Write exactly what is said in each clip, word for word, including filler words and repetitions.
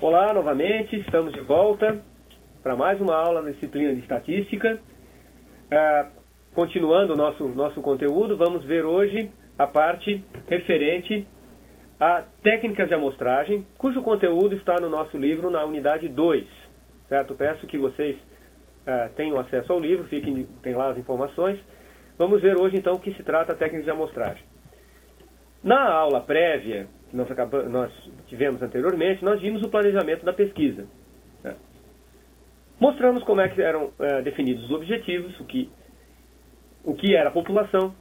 Olá, novamente, estamos de volta para mais uma aula na disciplina de estatística. Ah, continuando o nosso, nosso conteúdo, vamos ver hoje a parte referente a técnicas de amostragem, cujo conteúdo está no nosso livro na unidade dois. Certo? Peço que vocês ah, tenham acesso ao livro, fiquem, tem lá as informações. Vamos ver hoje então o que se trata a técnica de amostragem. Na aula prévia que nós, acabamos, nós tivemos anteriormente, nós vimos o planejamento da pesquisa. Né? Mostramos como é que eram é, definidos os objetivos, o que, o que era a população,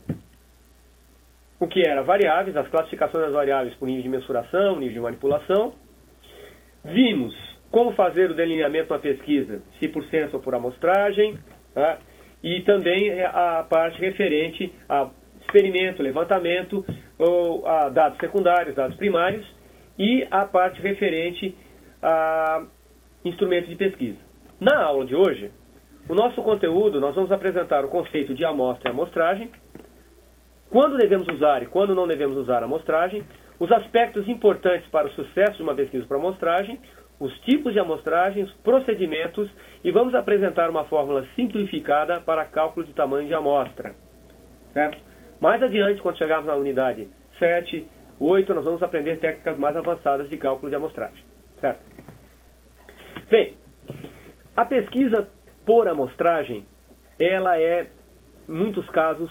o que era variáveis, as classificações das variáveis por nível de mensuração, nível de manipulação. Vimos como fazer o delineamento da pesquisa, se por censo ou por amostragem, tá? E também a parte referente a experimento, levantamento, ou a dados secundários, dados primários, e a parte referente a instrumentos de pesquisa. Na aula de hoje, o nosso conteúdo, nós vamos apresentar o conceito de amostra e amostragem, quando devemos usar e quando não devemos usar a amostragem, os aspectos importantes para o sucesso de uma pesquisa por amostragem, os tipos de amostragens, procedimentos, e vamos apresentar uma fórmula simplificada para cálculo de tamanho de amostra. Certo? Mais adiante, quando chegarmos na unidade sete, oito, nós vamos aprender técnicas mais avançadas de cálculo de amostragem. Certo? Bem, a pesquisa por amostragem, ela é, em muitos casos,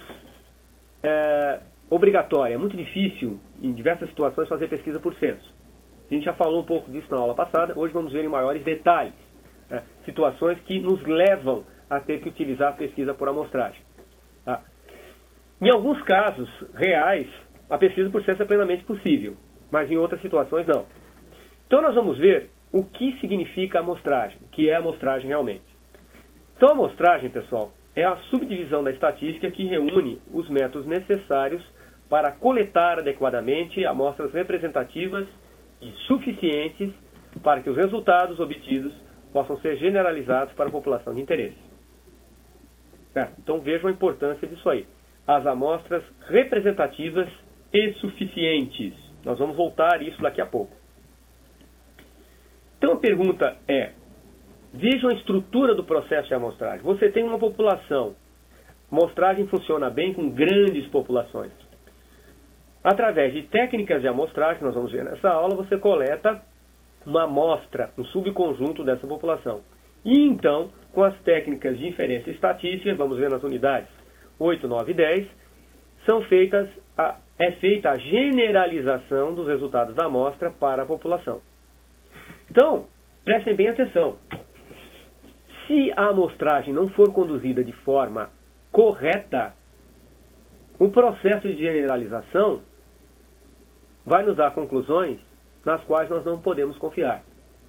é, obrigatória. É muito difícil, em diversas situações, fazer pesquisa por censo. A gente já falou um pouco disso na aula passada, hoje vamos ver em maiores detalhes, né, situações que nos levam a ter que utilizar a pesquisa por amostragem. Tá? Em alguns casos reais, a pesquisa por censo é plenamente possível, mas em outras situações não. Então nós vamos ver o que significa amostragem, o que é amostragem realmente. Então a amostragem, pessoal, é a subdivisão da estatística que reúne os métodos necessários para coletar adequadamente amostras representativas e suficientes para que os resultados obtidos possam ser generalizados para a população de interesse. Certo? Então vejam a importância disso aí. As amostras representativas e suficientes. Nós vamos voltar a isso daqui a pouco. Então a pergunta é, vejam a estrutura do processo de amostragem. Você tem uma população. A amostragem funciona bem com grandes populações. Através de técnicas de amostragem, que nós vamos ver nessa aula, você coleta uma amostra, um subconjunto dessa população. E então, com as técnicas de inferência estatística, vamos ver nas unidades oito, nove e dez, são feitas a, é feita a generalização dos resultados da amostra para a população. Então, prestem bem atenção. Se a amostragem não for conduzida de forma correta, o processo de generalização vai nos dar conclusões nas quais nós não podemos confiar.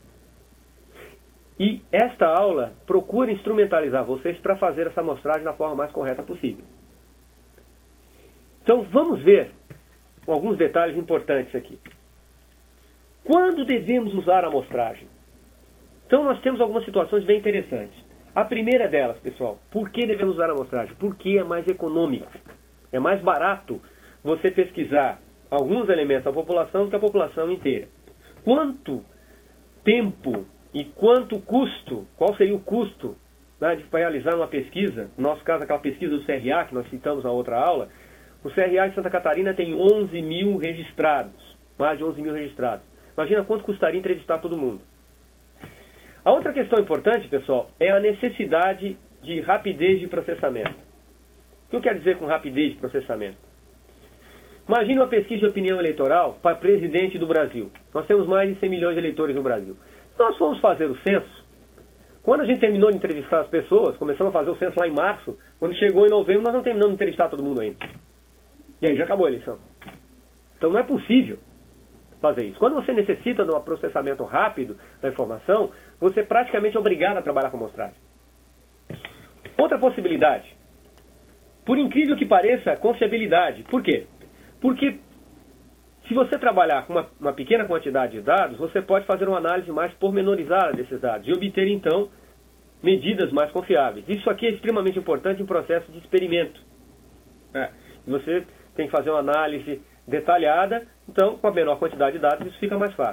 E esta aula procura instrumentalizar vocês para fazer essa amostragem da forma mais correta possível. Então vamos ver alguns detalhes importantes aqui. Quando devemos usar a amostragem? Então nós temos algumas situações bem interessantes. A primeira delas, pessoal, por que devemos usar a amostragem? Porque é mais econômico. É mais barato você pesquisar alguns elementos da população do que a população inteira. Quanto tempo e quanto custo, qual seria o custo, né, de realizar uma pesquisa, no nosso caso aquela pesquisa do C R A que nós citamos na outra aula, o C R A de Santa Catarina tem onze mil registrados, mais de onze mil registrados. Imagina quanto custaria entrevistar todo mundo. A outra questão importante, pessoal, é a necessidade de rapidez de processamento. O que eu quero dizer com rapidez de processamento? Imagine uma pesquisa de opinião eleitoral para presidente do Brasil. Nós temos mais de cem milhões de eleitores no Brasil. Nós fomos fazer o censo. Quando a gente terminou de entrevistar as pessoas, começamos a fazer o censo lá em março, quando chegou em novembro, nós não terminamos de entrevistar todo mundo ainda. E aí já acabou a eleição. Então não é possível fazer isso. Quando você necessita de um processamento rápido da informação, você é praticamente obrigado a trabalhar com amostragem. Outra possibilidade. Por incrível que pareça, confiabilidade. Por quê? Porque se você trabalhar com uma, uma pequena quantidade de dados, você pode fazer uma análise mais pormenorizada desses dados e obter, então, medidas mais confiáveis. Isso aqui é extremamente importante em processo de experimento. É. Você tem que fazer uma análise detalhada, então, com a menor quantidade de dados, isso fica mais fácil.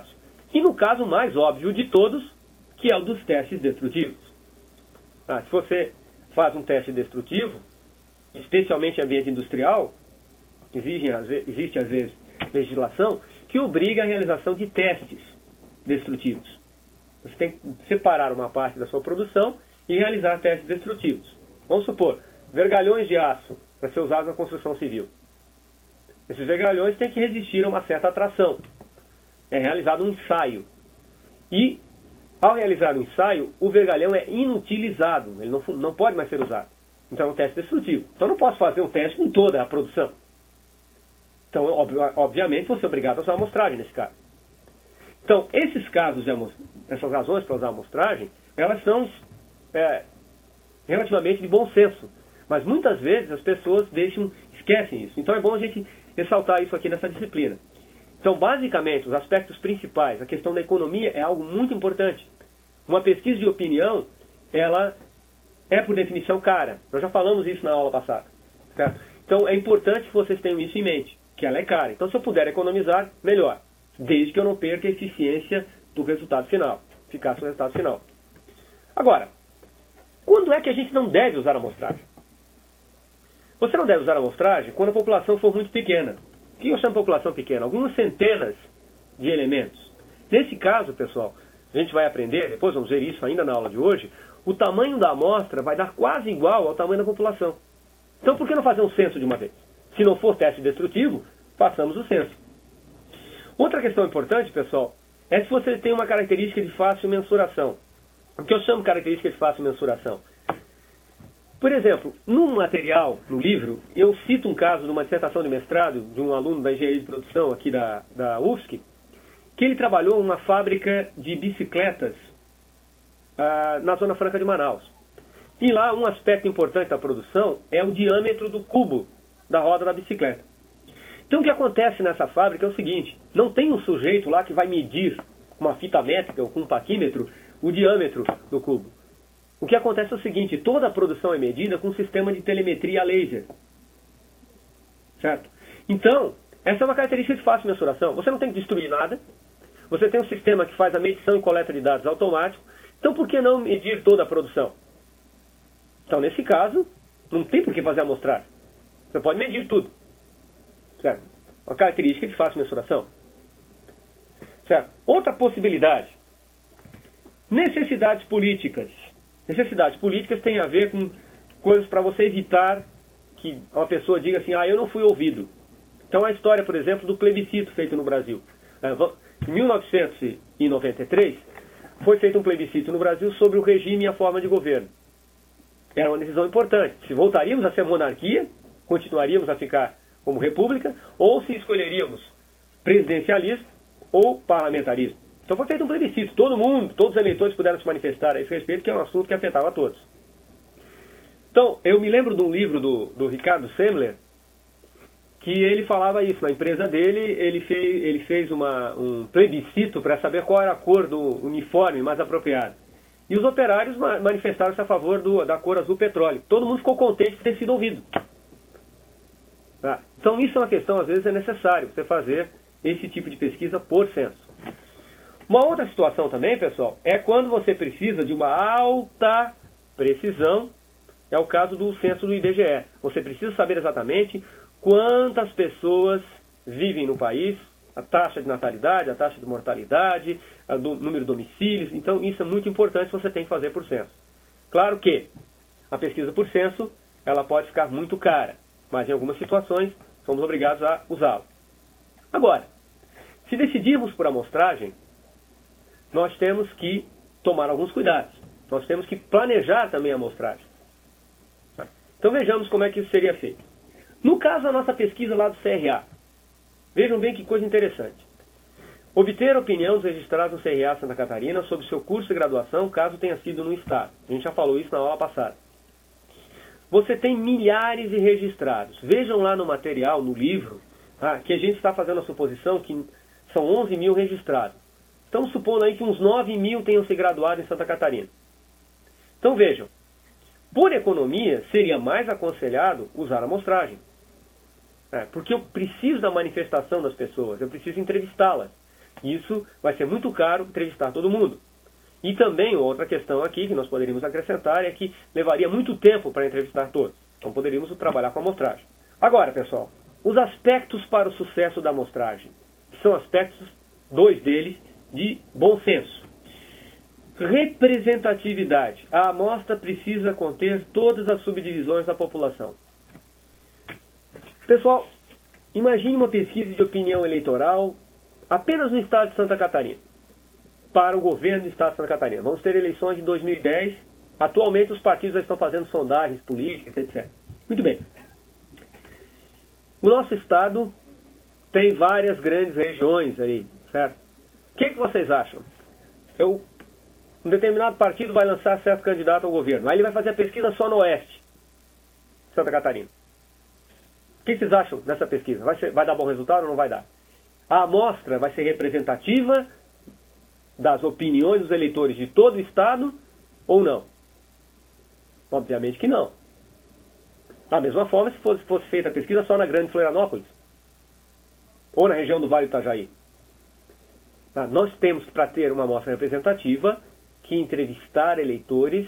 E no caso mais óbvio de todos, que é o dos testes destrutivos. Ah, se você faz um teste destrutivo, especialmente em ambiente industrial, exige, existe às vezes legislação que obriga a realização de testes destrutivos. Você tem que separar uma parte da sua produção e realizar testes destrutivos. Vamos supor, vergalhões de aço para ser usados na construção civil. Esses vergalhões têm que resistir a uma certa atração. É realizado um ensaio. E, ao realizar o ensaio, o vergalhão é inutilizado. Ele não, não pode mais ser usado. Então é um teste destrutivo. Então eu não posso fazer um teste com toda a produção. Então, ob obviamente, vou ser obrigado a usar a amostragem nesse caso. Então, esses casos, de essas razões para usar a amostragem, elas são é, relativamente de bom senso. Mas muitas vezes as pessoas deixam, esquecem isso. Então é bom a gente ressaltar isso aqui nessa disciplina. Então, basicamente, os aspectos principais, a questão da economia é algo muito importante. Uma pesquisa de opinião, ela é, por definição, cara. Nós já falamos isso na aula passada. Certo? Então, é importante que vocês tenham isso em mente, que ela é cara. Então, se eu puder economizar, melhor. Desde que eu não perca a eficiência do resultado final. Eficácia do resultado final. Agora, quando é que a gente não deve usar a amostragem? Você não deve usar a amostragem quando a população for muito pequena. O que eu chamo de população pequena? Algumas centenas de elementos. Nesse caso, pessoal, a gente vai aprender, depois vamos ver isso ainda na aula de hoje, o tamanho da amostra vai dar quase igual ao tamanho da população. Então, por que não fazer um censo de uma vez? Se não for teste destrutivo, façamos o censo. Outra questão importante, pessoal, é se você tem uma característica de fácil mensuração. O que eu chamo de característica de fácil mensuração? Por exemplo, no material, no livro, eu cito um caso de uma dissertação de mestrado de um aluno da engenharia de produção aqui da, da U F S C, que ele trabalhou em uma fábrica de bicicletas ah, na Zona Franca de Manaus. E lá um aspecto importante da produção é o diâmetro do cubo da roda da bicicleta. Então o que acontece nessa fábrica é o seguinte, não tem um sujeito lá que vai medir com uma fita métrica ou com um paquímetro o diâmetro do cubo. O que acontece é o seguinte, toda a produção é medida com um sistema de telemetria a laser. Certo? Então, essa é uma característica de fácil mensuração. Você não tem que destruir nada. Você tem um sistema que faz a medição e coleta de dados automático. Então, por que não medir toda a produção? Então, nesse caso, não tem por que fazer a amostragem. Você pode medir tudo. Certo? Uma característica de fácil mensuração. Certo? Outra possibilidade. Necessidades políticas. Necessidades políticas têm a ver com coisas para você evitar que uma pessoa diga assim, ah, eu não fui ouvido. Então a história, por exemplo, do plebiscito feito no Brasil. Em mil novecentos e noventa e três, foi feito um plebiscito no Brasil sobre o regime e a forma de governo. Era uma decisão importante. Se voltaríamos a ser monarquia, continuaríamos a ficar como república, ou se escolheríamos presidencialismo ou parlamentarismo. Então foi feito um plebiscito. Todo mundo, todos os eleitores puderam se manifestar a esse respeito, que é um assunto que afetava a todos. Então, eu me lembro de um livro do, do Ricardo Semler, que ele falava isso. Na empresa dele, ele fez, ele fez uma, um plebiscito para saber qual era a cor do uniforme mais apropriada. E os operários manifestaram-se a favor do, da cor azul petróleo. Todo mundo ficou contente de ter sido ouvido. Tá? Então, isso é uma questão, às vezes é necessário você fazer esse tipo de pesquisa por censo. Uma outra situação também, pessoal, é quando você precisa de uma alta precisão, é o caso do censo do I B G E. Você precisa saber exatamente quantas pessoas vivem no país, a taxa de natalidade, a taxa de mortalidade, o número de domicílios. Então, isso é muito importante, você tem que fazer por censo. Claro que a pesquisa por censo, ela pode ficar muito cara, mas em algumas situações somos obrigados a usá-la. Agora, se decidirmos por amostragem, nós temos que tomar alguns cuidados. Nós temos que planejar também a amostragem. Então vejamos como é que isso seria feito. No caso da nossa pesquisa lá do C R A, vejam bem que coisa interessante. Obter a opinião dos registrados no C R A Santa Catarina sobre seu curso de graduação, caso tenha sido no Estado. A gente já falou isso na aula passada. Você tem milhares de registrados. Vejam lá no material, no livro, ah, que a gente está fazendo a suposição que são onze mil registrados. Estamos supondo aí que uns nove mil tenham se graduado em Santa Catarina. Então vejam, por economia seria mais aconselhado usar a amostragem. É, porque eu preciso da manifestação das pessoas, eu preciso entrevistá-las. Isso vai ser muito caro entrevistar todo mundo. E também outra questão aqui que nós poderíamos acrescentar é que levaria muito tempo para entrevistar todos. Então poderíamos trabalhar com a amostragem. Agora, pessoal, os aspectos para o sucesso da amostragem. São aspectos, dois deles, de bom senso. Representatividade. A amostra precisa conter todas as subdivisões da população. Pessoal, imagine uma pesquisa de opinião eleitoral apenas no estado de Santa Catarina, para o governo do estado de Santa Catarina. Vamos ter eleições em dois mil e dez. Atualmente os partidos já estão fazendo sondagens políticas, etcétera. Muito bem. O nosso estado tem várias grandes regiões aí, certo? O que, que vocês acham? Eu, um determinado partido vai lançar certo candidato ao governo. Aí ele vai fazer a pesquisa só no oeste, Santa Catarina. O que vocês acham dessa pesquisa? Vai, ser, vai dar bom resultado ou não vai dar? A amostra vai ser representativa das opiniões dos eleitores de todo o estado ou não? Obviamente que não. Da mesma forma, se fosse, fosse feita a pesquisa só na Grande Florianópolis ou na região do Vale do Itajaí. Tá? Nós temos, para ter uma amostra representativa, que entrevistar eleitores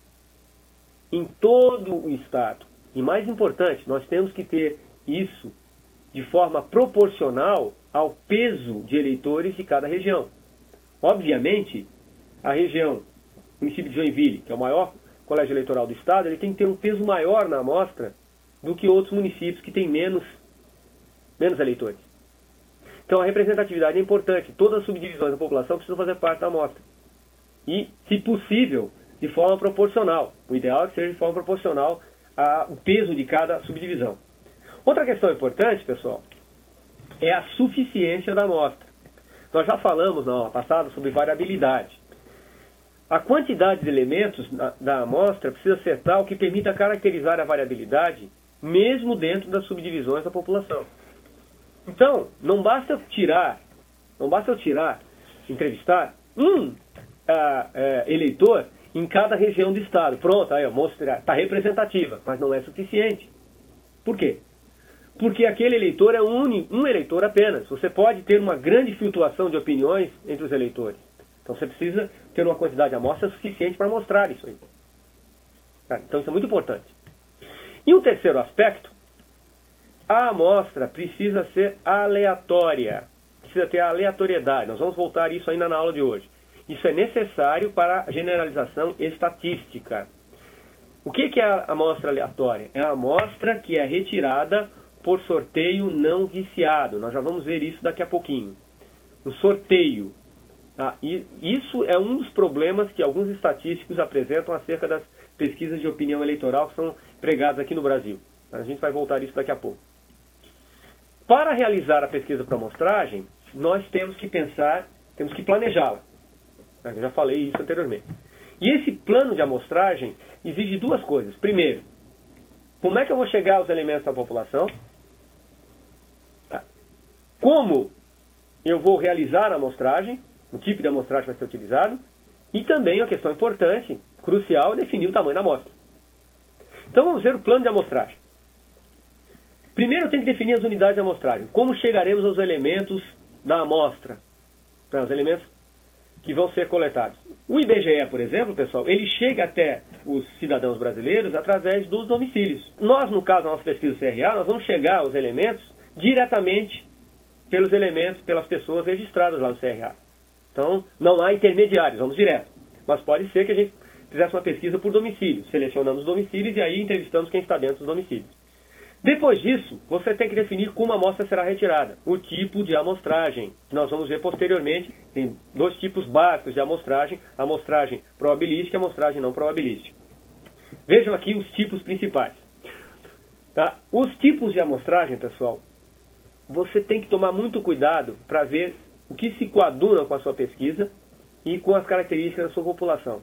em todo o estado. E mais importante, nós temos que ter isso de forma proporcional ao peso de eleitores de cada região. Obviamente, a região, o município de Joinville, que é o maior colégio eleitoral do estado, ele tem que ter um peso maior na amostra do que outros municípios que têm menos, menos eleitores. Então a representatividade é importante. Todas as subdivisões da população precisam fazer parte da amostra. E, se possível, de forma proporcional. O ideal é que seja de forma proporcional ao peso de cada subdivisão. Outra questão importante, pessoal, é a suficiência da amostra. Nós já falamos na aula passada sobre variabilidade. A quantidade de elementos da amostra precisa ser tal que permita caracterizar a variabilidade mesmo dentro das subdivisões da população. Então, não basta eu tirar, não basta eu tirar, entrevistar um a, a, eleitor em cada região do estado. Pronto, aí a amostra está representativa, mas não é suficiente. Por quê? Porque aquele eleitor é um, um eleitor apenas. Você pode ter uma grande flutuação de opiniões entre os eleitores. Então você precisa ter uma quantidade de amostra suficiente para mostrar isso aí. Tá? Então isso é muito importante. E um terceiro aspecto, a amostra precisa ser aleatória. Precisa ter a aleatoriedade. Nós vamos voltar a isso ainda na aula de hoje. Isso é necessário para a generalização estatística. O que é a amostra aleatória? É a amostra que é retirada por sorteio não viciado. Nós já vamos ver isso daqui a pouquinho. O sorteio. Tá? E isso é um dos problemas que alguns estatísticos apresentam acerca das pesquisas de opinião eleitoral que são pregadas aqui no Brasil. A gente vai voltar a isso daqui a pouco. Para realizar a pesquisa por amostragem, nós temos que pensar, temos que planejá-la. Eu já falei isso anteriormente. E esse plano de amostragem exige duas coisas. Primeiro, como é que eu vou chegar aos elementos da população? Tá. Como eu vou realizar a amostragem? O tipo de amostragem vai ser utilizado? E também uma questão importante, crucial, é definir o tamanho da amostra. Então vamos ver o plano de amostragem. Primeiro eu tenho que definir as unidades de amostragem. Como chegaremos aos elementos da amostra? Os elementos que vão ser coletados. O I B G E, por exemplo, pessoal, ele chega até os cidadãos brasileiros através dos domicílios. Nós, no caso da nossa pesquisa C R A, nós vamos chegar aos elementos diretamente pelos elementos, pelas pessoas registradas lá no C R A. Então, não há intermediários, vamos direto. Mas pode ser que a gente fizesse uma pesquisa por domicílio. Selecionamos os domicílios e aí entrevistamos quem está dentro dos domicílios. Depois disso, você tem que definir como a amostra será retirada. O tipo de amostragem, que nós vamos ver posteriormente. Tem dois tipos básicos de amostragem. A amostragem probabilística e a amostragem não probabilística. Vejam aqui os tipos principais. Tá? Os tipos de amostragem, pessoal, você tem que tomar muito cuidado para ver o que se coaduna com a sua pesquisa e com as características da sua população.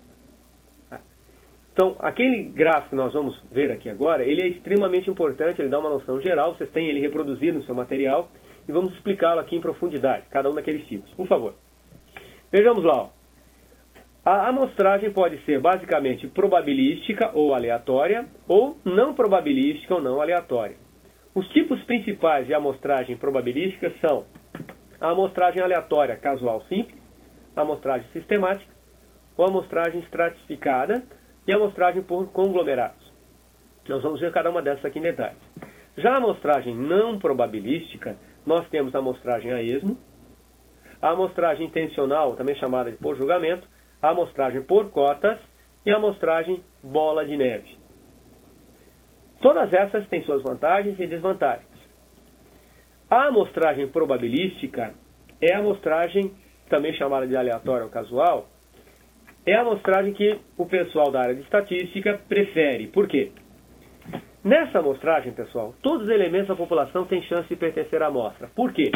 Então, aquele gráfico que nós vamos ver aqui agora, ele é extremamente importante, ele dá uma noção geral, vocês têm ele reproduzido no seu material, e vamos explicá-lo aqui em profundidade, cada um daqueles tipos. Por favor. Vejamos lá. Ó. A amostragem pode ser basicamente probabilística ou aleatória, ou não probabilística ou não aleatória. Os tipos principais de amostragem probabilística são a amostragem aleatória casual simples, a amostragem sistemática, ou a amostragem estratificada e a amostragem por conglomerados. Nós vamos ver cada uma dessas aqui em detalhes. Já a amostragem não probabilística, nós temos a amostragem a esmo, a amostragem intencional, também chamada de por julgamento, a amostragem por cotas e a amostragem bola de neve. Todas essas têm suas vantagens e desvantagens. A amostragem probabilística é a amostragem, também chamada de aleatória ou casual, é a amostragem que o pessoal da área de estatística prefere. Por quê? Nessa amostragem, pessoal, todos os elementos da população têm chance de pertencer à amostra. Por quê?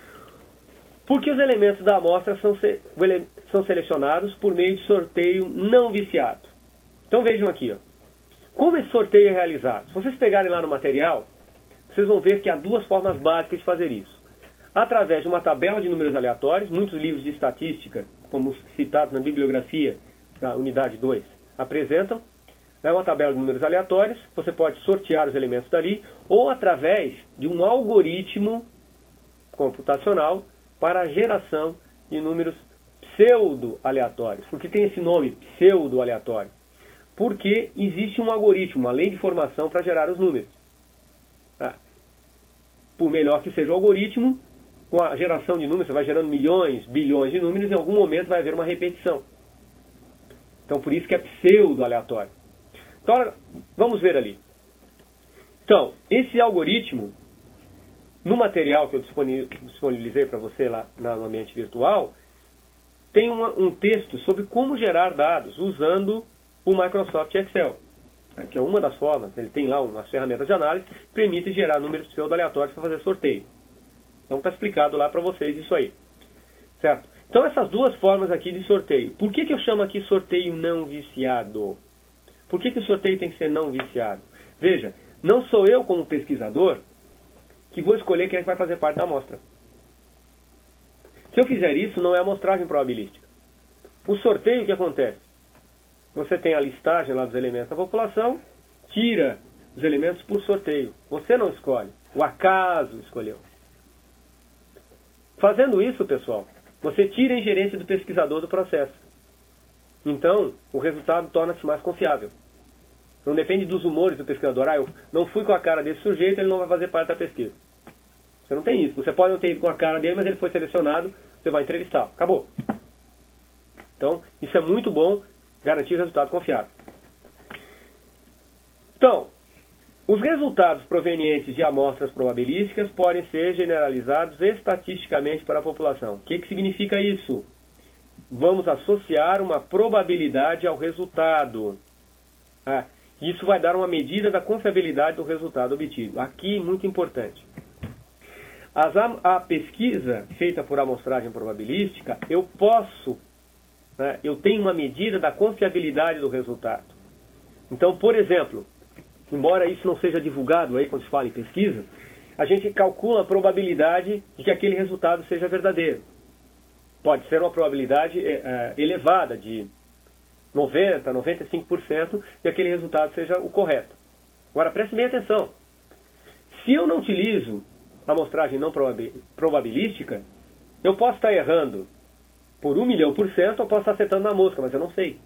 Porque os elementos da amostra são, se, são selecionados por meio de sorteio não viciado. Então vejam aqui, ó. Como esse sorteio é realizado? Se vocês pegarem lá no material, vocês vão ver que há duas formas básicas de fazer isso. Através de uma tabela de números aleatórios, muitos livros de estatística, como citados na bibliografia da unidade dois, apresentam. É uma tabela de números aleatórios, você pode sortear os elementos dali, ou através de um algoritmo computacional para a geração de números pseudo-aleatórios. Por que tem esse nome, pseudo-aleatório? Porque existe um algoritmo, uma lei de formação para gerar os números. Tá? Por melhor que seja o algoritmo, com a geração de números, você vai gerando milhões, bilhões de números, em algum momento vai haver uma repetição. Então, por isso que é pseudo-aleatório. Então, vamos ver ali. Então, esse algoritmo, no material que eu disponibilizei para você lá no ambiente virtual, tem uma, um texto sobre como gerar dados usando o Microsoft Excel, que é uma das formas. Ele tem lá umas ferramentas de análise que permitem gerar números pseudo-aleatórios para fazer sorteio. Então está explicado lá para vocês isso aí. Certo? Então essas duas formas aqui de sorteio. Por que, que eu chamo aqui sorteio não viciado? Por que, que o sorteio tem que ser não viciado? Veja, não sou eu como pesquisador que vou escolher quem é que vai fazer parte da amostra. Se eu fizer isso, não é amostragem probabilística. O sorteio, o que acontece? Você tem a listagem lá dos elementos da população, tira os elementos por sorteio. Você não escolhe, o acaso escolheu. Fazendo isso, pessoal, você tira a ingerência do pesquisador do processo. Então, o resultado torna-se mais confiável. Não depende dos humores do pesquisador. Ah, eu não fui com a cara desse sujeito, ele não vai fazer parte da pesquisa. Você não tem isso. Você pode não ter ido com a cara dele, mas ele foi selecionado, você vai entrevistá-lo. Acabou. Então, isso é muito bom, garantir resultado confiável. Então, os resultados provenientes de amostras probabilísticas podem ser generalizados estatisticamente para a população. O que, que significa isso? Vamos associar uma probabilidade ao resultado. Ah, isso vai dar uma medida da confiabilidade do resultado obtido. Aqui, muito importante. As, a, a pesquisa feita por amostragem probabilística, eu posso, né, eu tenho uma medida da confiabilidade do resultado. Então, por exemplo, embora isso não seja divulgado aí quando se fala em pesquisa, a gente calcula a probabilidade de que aquele resultado seja verdadeiro. Pode ser uma probabilidade é, elevada, de noventa por cento, noventa e cinco por cento, de aquele resultado seja o correto. Agora, preste bem atenção. Se eu não utilizo a amostragem não probabilística, eu posso estar errando por um milhão por cento, ou posso estar acertando na mosca, mas eu não sei.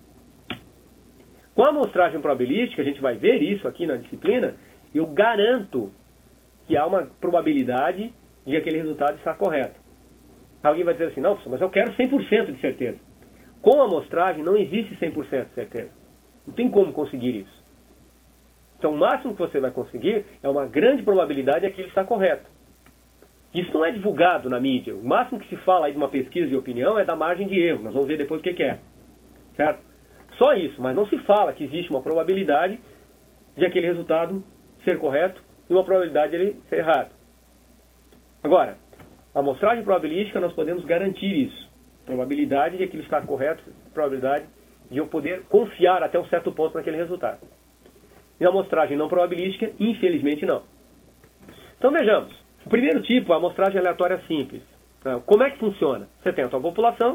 Com a amostragem probabilística, a gente vai ver isso aqui na disciplina, eu garanto que há uma probabilidade de aquele resultado estar correto. Alguém vai dizer assim, não, mas eu quero cem por cento de certeza. Com a amostragem não existe cem por cento de certeza. Não tem como conseguir isso. Então o máximo que você vai conseguir é uma grande probabilidade de aquilo estar correto. Isso não é divulgado na mídia. O máximo que se fala aí de uma pesquisa de opinião é da margem de erro. Nós vamos ver depois o que é. Certo? Só isso, mas não se fala que existe uma probabilidade de aquele resultado ser correto e uma probabilidade de ele ser errado. Agora, a amostragem probabilística nós podemos garantir isso. Probabilidade de aquilo estar correto, probabilidade de eu poder confiar até um certo ponto naquele resultado. E a amostragem não probabilística, infelizmente não. Então vejamos. O primeiro tipo, a amostragem aleatória simples. Como é que funciona? Você tem a sua população,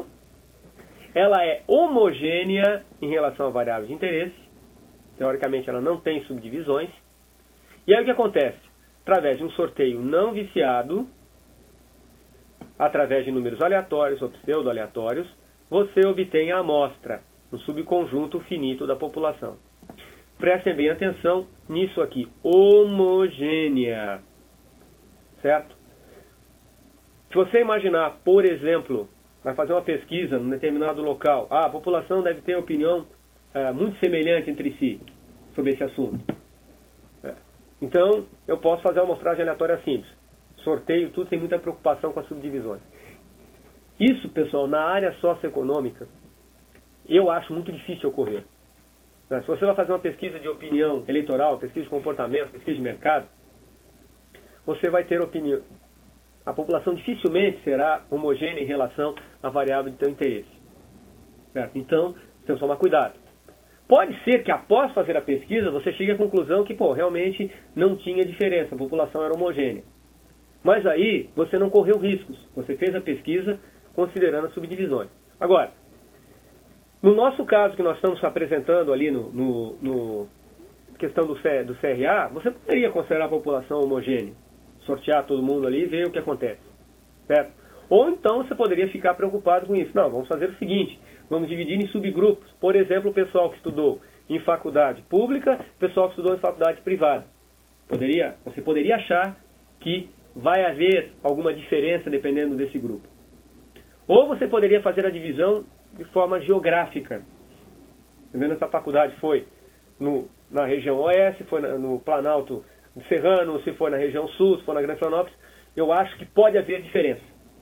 ela é homogênea em relação a variáveis de interesse, teoricamente ela não tem subdivisões, e aí o que acontece? Através de um sorteio não viciado, através de números aleatórios ou pseudo-aleatórios, você obtém a amostra, um subconjunto finito da população. Prestem bem atenção nisso aqui, homogênea, certo? Se você imaginar, por exemplo, vai fazer uma pesquisa num determinado local, ah, a população deve ter opinião é, muito semelhante entre si sobre esse assunto. É. Então, eu posso fazer uma amostragem aleatória simples. Sorteio, tudo, tem muita preocupação com as subdivisões. Isso, pessoal, na área socioeconômica, eu acho muito difícil ocorrer. Se você vai fazer uma pesquisa de opinião eleitoral, pesquisa de comportamento, pesquisa de mercado, você vai ter opinião. A população dificilmente será homogênea em relação à variável de seu interesse. Certo? Então, temos que tomar cuidado. Pode ser que após fazer a pesquisa, você chegue à conclusão que, pô, realmente não tinha diferença, a população era homogênea. Mas aí, você não correu riscos. Você fez a pesquisa considerando as subdivisões. Agora, no nosso caso que nós estamos apresentando ali no, no, no questão do, C, do C R A, você poderia considerar a população homogênea, sortear todo mundo ali e ver o que acontece, certo? Ou então você poderia ficar preocupado com isso. Não, vamos fazer o seguinte, vamos dividir em subgrupos. Por exemplo, o pessoal que estudou em faculdade pública, o pessoal que estudou em faculdade privada. Poderia, você poderia achar que vai haver alguma diferença dependendo desse grupo. Ou você poderia fazer a divisão de forma geográfica. Vendo essa faculdade foi no, na região oeste, foi na, no Planalto Serrano, se for na região sul, se for na Grande Florianópolis, eu acho que pode haver diferença.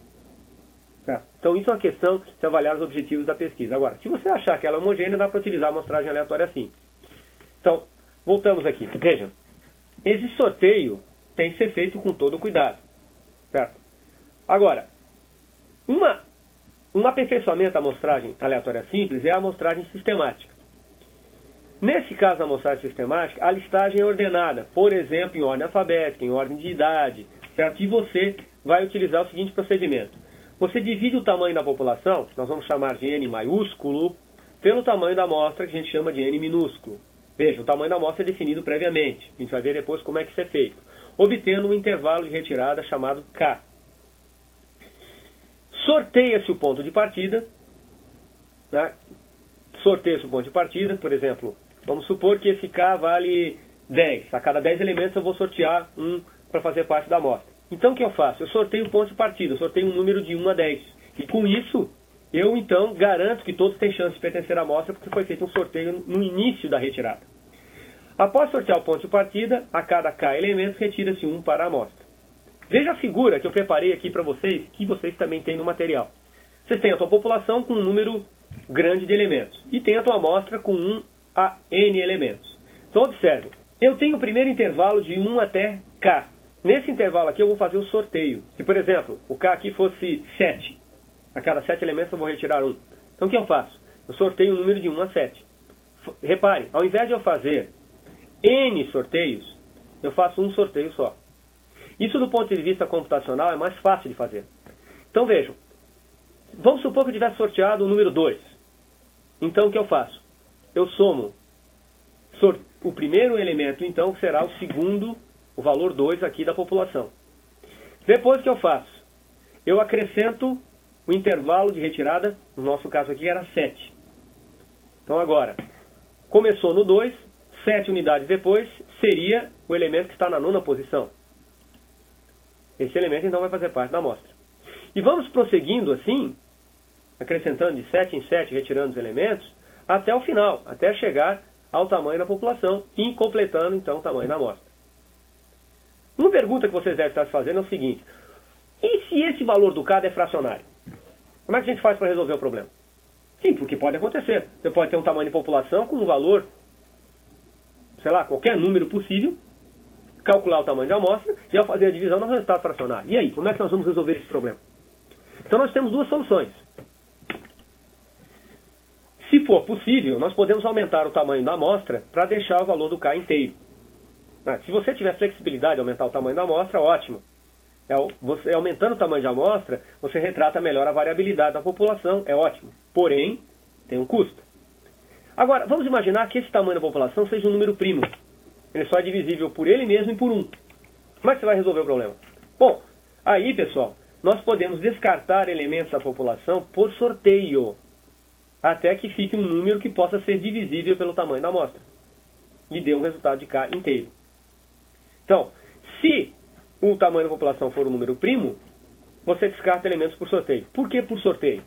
Tá? Então isso é uma questão de avaliar os objetivos da pesquisa. Agora, se você achar que ela é homogênea, dá para utilizar a amostragem aleatória assim. Então, voltamos aqui. Vejam, esse sorteio tem que ser feito com todo cuidado. Certo? Agora, uma Um aperfeiçoamento da amostragem aleatória simples é a amostragem sistemática. Nesse caso da amostragem sistemática, a listagem é ordenada, por exemplo, em ordem alfabética, em ordem de idade, certo? E você vai utilizar o seguinte procedimento. Você divide o tamanho da população, nós vamos chamar de N maiúsculo, pelo tamanho da amostra, que a gente chama de N minúsculo. Veja, o tamanho da amostra é definido previamente. A gente vai ver depois como é que isso é feito. Obtendo um intervalo de retirada chamado K. Sorteia-se o ponto de partida, né? Sorteia-se o ponto de partida, por exemplo, vamos supor que esse K vale dez. A cada dez elementos eu vou sortear um para fazer parte da amostra. Então o que eu faço? Eu sorteio o ponto de partida, eu sorteio um número de um a dez. E com isso, eu então garanto que todos têm chance de pertencer à amostra, porque foi feito um sorteio no início da retirada. Após sortear o ponto de partida, a cada K elementos retira-se um para a amostra. Veja a figura que eu preparei aqui para vocês, que vocês também têm no material. Vocês têm a sua população com um número grande de elementos. E tem a sua amostra com um a N elementos. Então observe, eu tenho o primeiro intervalo de um até K. Nesse intervalo aqui eu vou fazer o sorteio. Se, por exemplo, o K aqui fosse sete. A cada sete elementos eu vou retirar um. Então o que eu faço? Eu sorteio o número de um a sete. Repare, ao invés de eu fazer N sorteios, eu faço um sorteio só. Isso do ponto de vista computacional é mais fácil de fazer. Então vejam, vamos supor que eu tivesse sorteado o número dois. Então o que eu faço? Eu somo o primeiro elemento, então, que será o segundo, o valor dois aqui da população. Depois o que eu faço? Eu acrescento o intervalo de retirada, no nosso caso aqui era sete. Então agora, começou no dois, sete unidades depois, seria o elemento que está na nona posição. Esse elemento então vai fazer parte da amostra. E vamos prosseguindo assim, acrescentando de sete em sete, retirando os elementos, até o final, até chegar ao tamanho da população e completando então o tamanho da amostra. Uma pergunta que vocês devem estar se fazendo é o seguinte: e se esse valor do K é fracionário? Como é que a gente faz para resolver o problema? Sim, porque pode acontecer. Você pode ter um tamanho de população com um valor, sei lá, qualquer número possível, calcular o tamanho da amostra e ao fazer a divisão no resultado fracionário. E aí, como é que nós vamos resolver esse problema? Então nós temos duas soluções. Se for possível, nós podemos aumentar o tamanho da amostra para deixar o valor do K inteiro. Se você tiver flexibilidade de aumentar o tamanho da amostra, ótimo. Você, aumentando o tamanho da amostra, você retrata melhor a variabilidade da população, é ótimo. Porém, tem um custo. Agora, vamos imaginar que esse tamanho da população seja um número primo. Ele só é divisível por ele mesmo e por um. Como é que você vai resolver o problema? Bom, aí, pessoal, nós podemos descartar elementos da população por sorteio, até que fique um número que possa ser divisível pelo tamanho da amostra e dê um resultado de K inteiro. Então, se o tamanho da população for um número primo, você descarta elementos por sorteio. Por que por sorteio?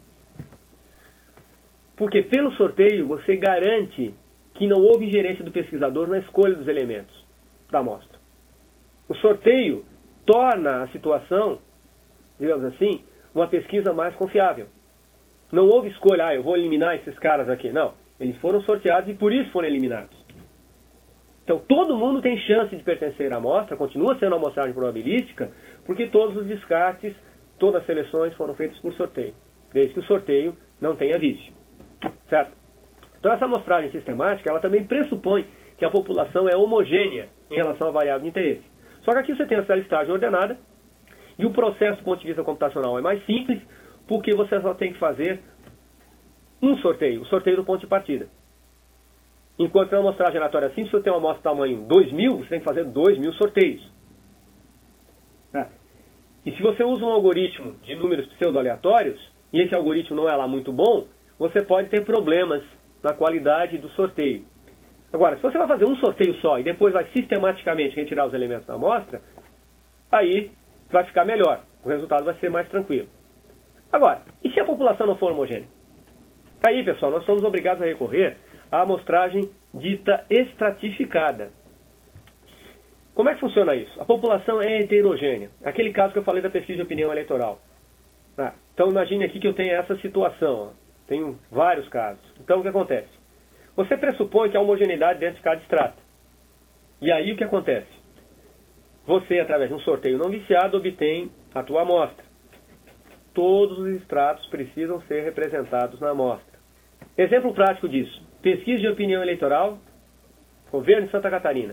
Porque pelo sorteio você garante que não houve ingerência do pesquisador na escolha dos elementos da amostra. O sorteio torna a situação, digamos assim, uma pesquisa mais confiável. Não houve escolha, ah, eu vou eliminar esses caras aqui. Não, eles foram sorteados e por isso foram eliminados. Então todo mundo tem chance de pertencer à amostra, continua sendo uma amostragem probabilística, porque todos os descartes, todas as seleções foram feitas por sorteio, desde que o sorteio não tenha vício. Certo? Então essa amostragem sistemática, ela também pressupõe que a população é homogênea em relação à variável de interesse. Só que aqui você tem essa listagem ordenada, e o processo do ponto de vista computacional é mais simples, porque você só tem que fazer um sorteio, o sorteio do ponto de partida. Enquanto na amostragem aleatória simples, se você tem uma amostra de tamanho dois mil, você tem que fazer dois mil sorteios. É. E se você usa um algoritmo de números pseudo-aleatórios, e esse algoritmo não é lá muito bom, você pode ter problemas na qualidade do sorteio. Agora, se você vai fazer um sorteio só e depois vai sistematicamente retirar os elementos da amostra, aí vai ficar melhor. O resultado vai ser mais tranquilo. Agora, e se a população não for homogênea? Aí, pessoal, nós somos obrigados a recorrer à amostragem dita estratificada. Como é que funciona isso? A população é heterogênea. Aquele caso que eu falei da pesquisa de opinião eleitoral. Ah, então imagine aqui que eu tenho essa situação. Ó. Tenho vários casos. Então o que acontece? Você pressupõe que há homogeneidade dentro de cada extrato. E aí o que acontece? Você, através de um sorteio não viciado, obtém a tua amostra. Todos os extratos precisam ser representados na amostra. Exemplo prático disso. Pesquisa de opinião eleitoral, governo de Santa Catarina.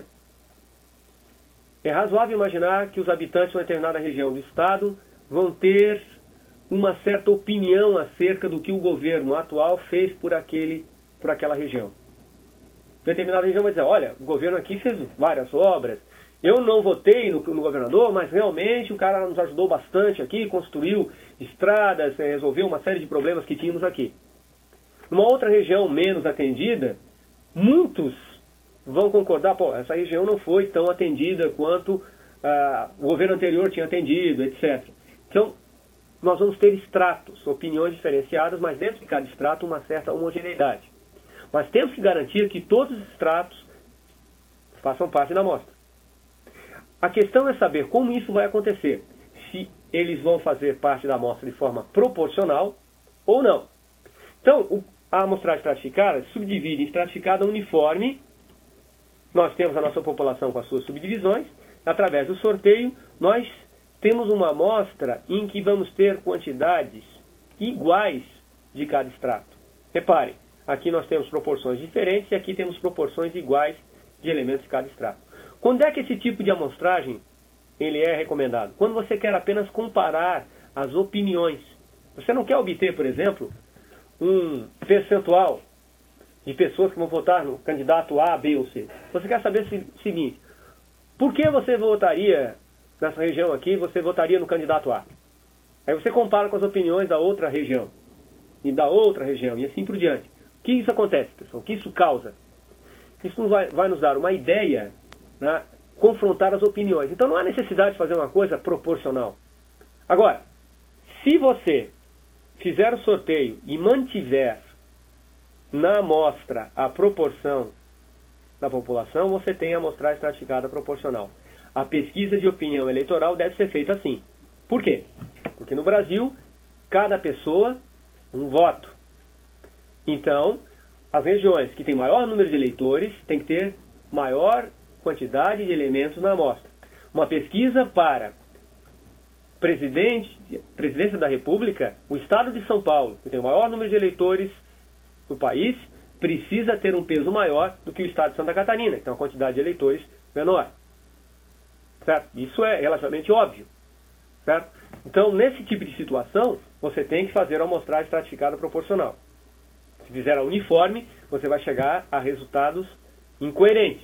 É razoável imaginar que os habitantes de uma determinada região do estado vão ter uma certa opinião acerca do que o governo atual fez por, aquele, por aquela região. Determinada região vai dizer, olha, o governo aqui fez várias obras, eu não votei no, no governador, mas realmente o cara nos ajudou bastante aqui, construiu estradas, resolveu uma série de problemas que tínhamos aqui. Numa outra região menos atendida, muitos vão concordar, pô, essa região não foi tão atendida quanto ah, o governo anterior tinha atendido, etcétera. Então, nós vamos ter estratos, opiniões diferenciadas, mas dentro de cada extrato uma certa homogeneidade. Mas temos que garantir que todos os extratos façam parte da amostra. A questão é saber como isso vai acontecer. Se eles vão fazer parte da amostra de forma proporcional ou não. Então, a amostragem estratificada se subdivide em estratificada uniforme. Nós temos a nossa população com as suas subdivisões. Através do sorteio, nós temos uma amostra em que vamos ter quantidades iguais de cada extrato. Reparem, aqui nós temos proporções diferentes e aqui temos proporções iguais de elementos de cada extrato. Quando é que esse tipo de amostragem ele é recomendado? Quando você quer apenas comparar as opiniões. Você não quer obter, por exemplo, um percentual de pessoas que vão votar no candidato A, B ou C. Você quer saber o seguinte, por que você votaria nessa região aqui, você votaria no candidato A? Aí você compara com as opiniões da outra região, e da outra região, e assim por diante. O que isso acontece, pessoal? O que isso causa? Isso vai, vai nos dar uma ideia, né, confrontar as opiniões. Então não há necessidade de fazer uma coisa proporcional. Agora, se você fizer o sorteio e mantiver na amostra a proporção da população, você tem a amostragem estratificada proporcional. A pesquisa de opinião eleitoral deve ser feita assim. Por quê? Porque no Brasil, cada pessoa, um voto. Então, as regiões que têm maior número de eleitores têm que ter maior quantidade de elementos na amostra. Uma pesquisa para presidente, presidência da República, o estado de São Paulo, que tem o maior número de eleitores do país, precisa ter um peso maior do que o estado de Santa Catarina, que tem uma quantidade de eleitores menor. Certo? Isso é relativamente óbvio. Certo? Então, nesse tipo de situação, você tem que fazer a amostragem estratificada proporcional. Se fizer a uniforme, você vai chegar a resultados incoerentes,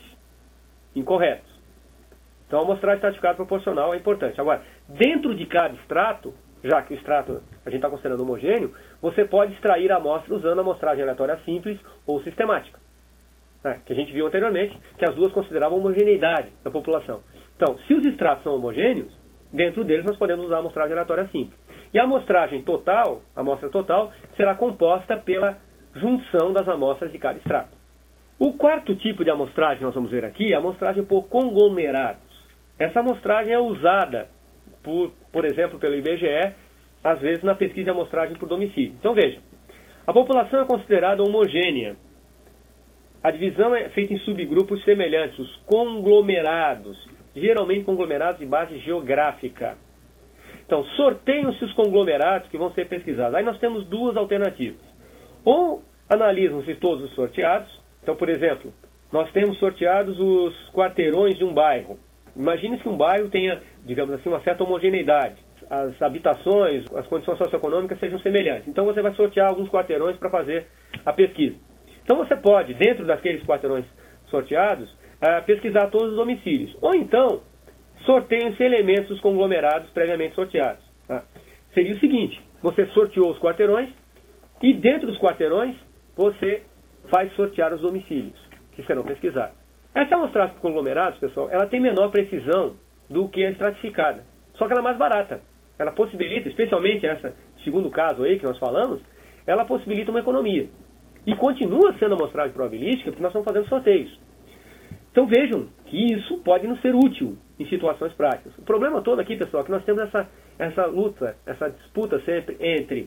incorretos. Então, a amostragem estratificada proporcional é importante. Agora, dentro de cada extrato, já que o extrato a gente está considerando homogêneo, você pode extrair a amostra usando a amostragem aleatória simples ou sistemática, né? Que a gente viu anteriormente, que as duas consideravam homogeneidade da população. Então, se os extratos são homogêneos, dentro deles nós podemos usar a amostragem aleatória simples. E a amostragem total, a amostra total, será composta pela junção das amostras de cada extrato. O quarto tipo de amostragem que nós vamos ver aqui é a amostragem por conglomerados. Essa amostragem é usada, por, por exemplo, pelo I B G E, às vezes na pesquisa de amostragem por domicílio. Então veja, a população é considerada homogênea. A divisão é feita em subgrupos semelhantes, os conglomerados, geralmente conglomerados de base geográfica. Então, sorteiam-se os conglomerados que vão ser pesquisados. Aí nós temos duas alternativas. Ou analisam-se todos os sorteados. Então, por exemplo, nós temos sorteados os quarteirões de um bairro. Imagine que um bairro tenha, digamos assim, uma certa homogeneidade. As habitações, as condições socioeconômicas sejam semelhantes. Então você vai sortear alguns quarteirões para fazer a pesquisa. Então você pode, dentro daqueles quarteirões sorteados, uh, pesquisar todos os domicílios. Ou então, sorteiam-se elementos dos conglomerados previamente sorteados. Tá? Seria o seguinte, você sorteou os quarteirões e dentro dos quarteirões você faz sortear os domicílios que serão pesquisados. Essa amostragem por conglomerados, pessoal, ela tem menor precisão do que a estratificada. Só que ela é mais barata. Ela possibilita, especialmente essa segundo caso aí que nós falamos, ela possibilita uma economia. E continua sendo amostragem probabilística porque nós estamos fazendo sorteios. Então vejam que isso pode nos ser útil em situações práticas. O problema todo aqui, pessoal, é que nós temos essa, essa luta, essa disputa sempre entre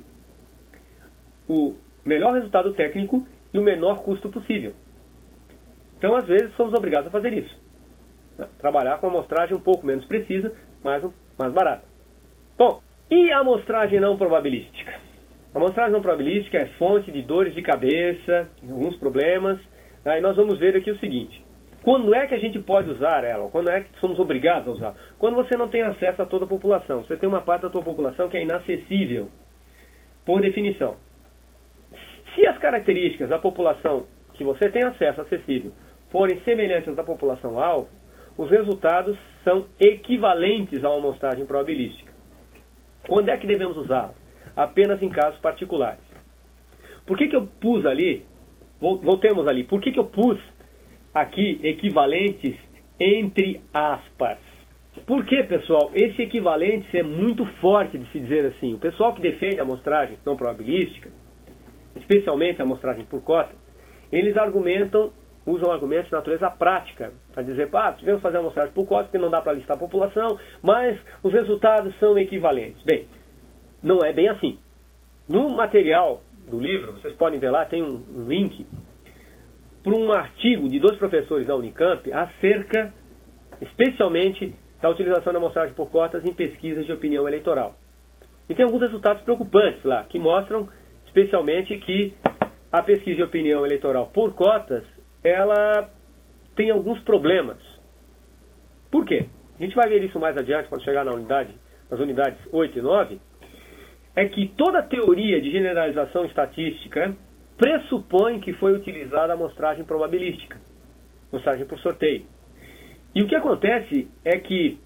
o melhor resultado técnico e o menor custo possível. Então, às vezes, somos obrigados a fazer isso. Né? Trabalhar com uma amostragem um pouco menos precisa, mas mais barata. Bom, e a amostragem não probabilística? A amostragem não probabilística é fonte de dores de cabeça, alguns problemas. Aí nós vamos ver aqui o seguinte. Quando é que a gente pode usar ela? Quando é que somos obrigados a usar? Quando você não tem acesso a toda a população. Você tem uma parte da sua população que é inacessível, por definição. Se as características da população que você tem acesso acessível forem semelhantes às da população-alvo, os resultados são equivalentes a uma amostragem probabilística. Quando é que devemos usá-la? Apenas em casos particulares. Por que que eu pus ali, voltemos ali, por que que eu pus aqui equivalentes entre aspas? Por que, pessoal, esse equivalente é muito forte de se dizer assim? O pessoal que defende a amostragem não probabilística, especialmente a amostragem por cota, eles argumentam, usam argumentos de natureza prática, para dizer, ah, devemos fazer a amostragem por cota porque não dá para listar a população, mas os resultados são equivalentes. Bem, não é bem assim. No material do livro, vocês podem ver lá, tem um, um link para um artigo de dois professores da Unicamp acerca, especialmente, da utilização da amostragem por cotas em pesquisas de opinião eleitoral. E tem alguns resultados preocupantes lá, que mostram, especialmente, que a pesquisa de opinião eleitoral por cotas, ela tem alguns problemas. Por quê? A gente vai ver isso mais adiante, quando chegar na unidade, nas unidades oito e nove, é que toda teoria de generalização estatística pressupõe que foi utilizada a amostragem probabilística, amostragem por sorteio. E o que acontece é que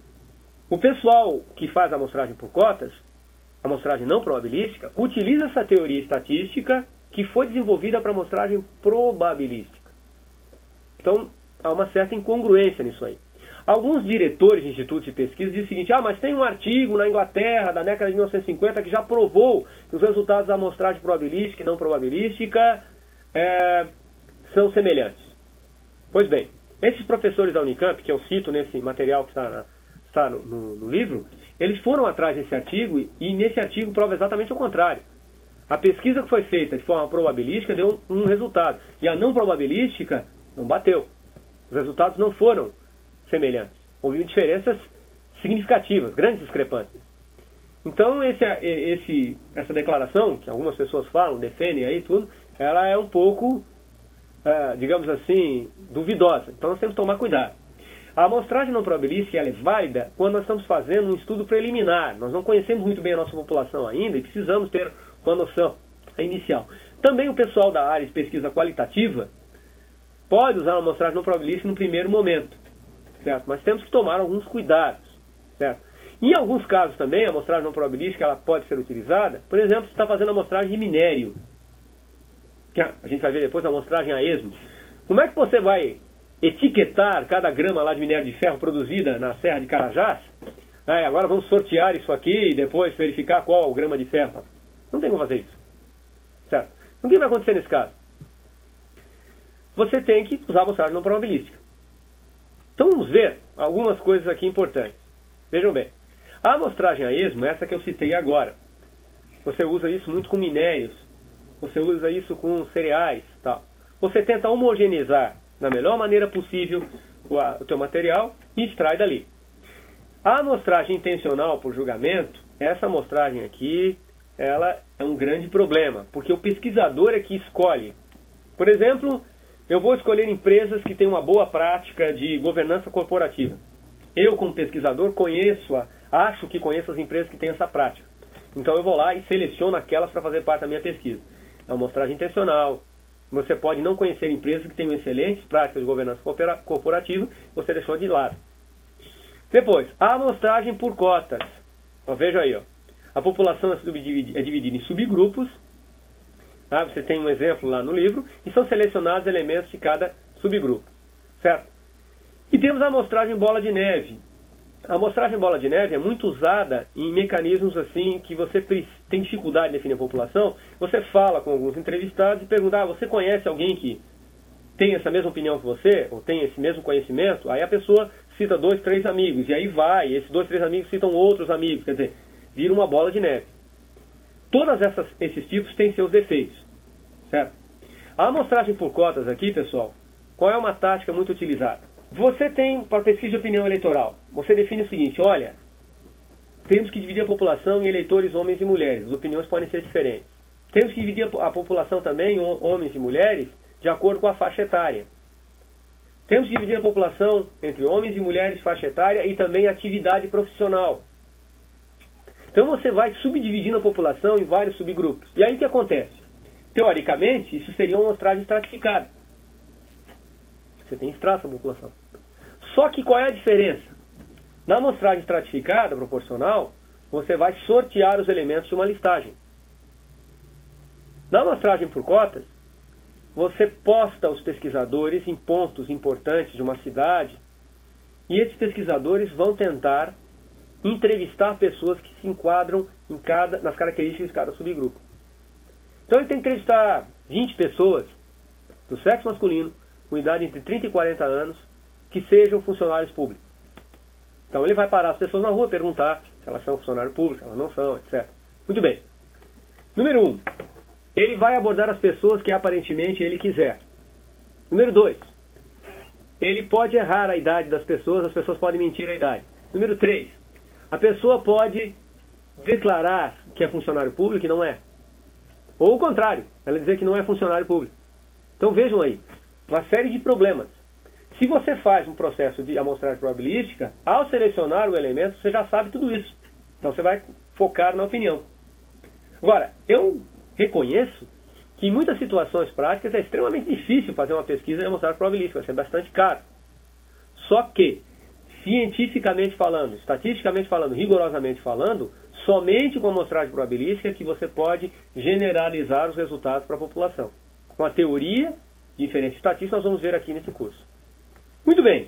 o pessoal que faz a amostragem por cotas, a amostragem não probabilística, utiliza essa teoria estatística que foi desenvolvida para amostragem probabilística. Então, há uma certa incongruência nisso aí. Alguns diretores de institutos de pesquisa dizem o seguinte, ah, mas tem um artigo na Inglaterra da década de mil novecentos e cinquenta que já provou que os resultados da amostragem probabilística e não probabilística é, são semelhantes. Pois bem, esses professores da Unicamp, que eu cito nesse material que está, na, está no, no, no livro, eles foram atrás desse artigo e, e nesse artigo prova exatamente o contrário. A pesquisa que foi feita de forma probabilística deu um, um resultado, e a não probabilística não bateu. Os resultados não foram semelhantes. Houve diferenças significativas, grandes discrepâncias. Então, esse, esse, essa declaração, que algumas pessoas falam, defendem aí tudo, ela é um pouco, é, digamos assim, duvidosa. Então, nós temos que tomar cuidado. A amostragem não probabilística ela é válida quando nós estamos fazendo um estudo preliminar. Nós não conhecemos muito bem a nossa população ainda e precisamos ter uma noção inicial. Também o pessoal da área de pesquisa qualitativa pode usar a amostragem não probabilística no primeiro momento. Certo? Mas temos que tomar alguns cuidados. Certo? Em alguns casos também, a amostragem não probabilística ela pode ser utilizada. Por exemplo, você está fazendo a amostragem de minério, que a gente vai ver depois a amostragem a esmo. Como é que você vai etiquetar cada grama lá de minério de ferro produzida na Serra de Carajás? Ah, agora vamos sortear isso aqui e depois verificar qual é o grama de ferro. Não tem como fazer isso. Certo? O que vai acontecer nesse caso? Você tem que usar a amostragem não probabilística. Então vamos ver algumas coisas aqui importantes. Vejam bem. A amostragem a esmo, essa que eu citei agora, você usa isso muito com minérios, você usa isso com cereais, tal. Você tenta homogeneizar da melhor maneira possível o, a, o teu material e extrai dali. A amostragem intencional por julgamento, essa amostragem aqui, ela é um grande problema, porque o pesquisador é que escolhe. Por exemplo, eu vou escolher empresas que têm uma boa prática de governança corporativa. Eu, como pesquisador, conheço, a, acho que conheço as empresas que têm essa prática. Então eu vou lá e seleciono aquelas para fazer parte da minha pesquisa. É uma amostragem intencional. Você pode não conhecer empresas que tenham excelentes práticas de governança corporativa, você deixou de lado. Depois, a amostragem por cotas. Ó, veja aí, ó. A população é, é dividida em subgrupos. Tá? Você tem um exemplo lá no livro. E são selecionados elementos de cada subgrupo. Certo? E temos a amostragem bola de neve. A amostragem bola de neve é muito usada em mecanismos assim que você tem dificuldade de definir a população. Você fala com alguns entrevistados e pergunta, ah, você conhece alguém que tem essa mesma opinião que você? Ou tem esse mesmo conhecimento? Aí a pessoa cita dois, três amigos. E aí vai, e esses dois, três amigos citam outros amigos. Quer dizer, vira uma bola de neve. Todos esses tipos têm seus defeitos. Certo? A amostragem por cotas aqui, pessoal, qual é uma tática muito utilizada? Você tem, para pesquisa de opinião eleitoral, você define o seguinte, olha, temos que dividir a população em eleitores homens e mulheres, as opiniões podem ser diferentes. Temos que dividir a população também em homens e mulheres de acordo com a faixa etária. Temos que dividir a população entre homens e mulheres, faixa etária e também atividade profissional. Então você vai subdividindo a população em vários subgrupos. E aí o que acontece? Teoricamente, isso seria uma amostragem estratificada. Você tem extrato da população. Só que qual é a diferença? Na amostragem estratificada, proporcional, você vai sortear os elementos de uma listagem. Na amostragem por cotas, você posta os pesquisadores em pontos importantes de uma cidade e esses pesquisadores vão tentar entrevistar pessoas que se enquadram em cada, nas características de cada subgrupo. Então ele tem que entrevistar vinte pessoas do sexo masculino, com idade entre trinta e quarenta anos, que sejam funcionários públicos. Então ele vai parar as pessoas na rua e perguntar se elas são funcionários públicos, se elas não são, etcétera. Muito bem. Número um, ele vai abordar as pessoas que aparentemente ele quiser. Número dois, ele pode errar a idade das pessoas, as pessoas podem mentir a idade. Número três, a pessoa pode declarar que é funcionário público e não é. Ou o contrário, ela dizer que não é funcionário público. Então vejam aí, uma série de problemas. Se você faz um processo de amostragem probabilística, ao selecionar o elemento, você já sabe tudo isso. Então você vai focar na opinião. Agora, eu reconheço que em muitas situações práticas é extremamente difícil fazer uma pesquisa de amostragem probabilística, vai ser bastante caro. Só que, cientificamente falando, estatisticamente falando, rigorosamente falando, somente com a amostragem probabilística é que você pode generalizar os resultados para a população. Com a teoria de inferência estatística, nós vamos ver aqui nesse curso. Muito bem.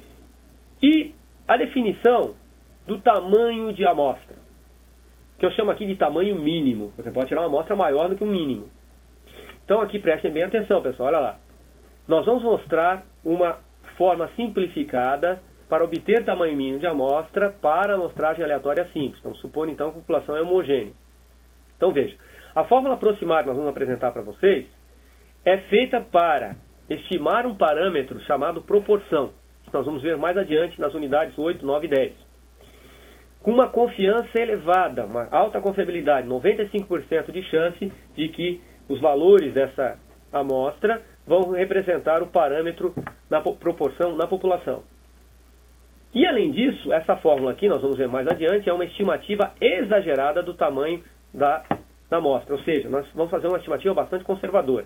E a definição do tamanho de amostra, que eu chamo aqui de tamanho mínimo. Você pode tirar uma amostra maior do que o mínimo. Então aqui prestem bem atenção, pessoal. Olha lá. Nós vamos mostrar uma forma simplificada para obter tamanho mínimo de amostra para amostragem aleatória simples. Então, supondo então que a população é homogênea. Então veja, a fórmula aproximada que nós vamos apresentar para vocês é feita para estimar um parâmetro chamado proporção. Nós vamos ver mais adiante nas unidades oito, nove e dez. Com uma confiança elevada, uma alta confiabilidade, noventa e cinco por cento de chance de que os valores dessa amostra vão representar o parâmetro na proporção na população. E além disso, essa fórmula aqui, nós vamos ver mais adiante, é uma estimativa exagerada do tamanho da, da amostra. Ou seja, nós vamos fazer uma estimativa bastante conservadora.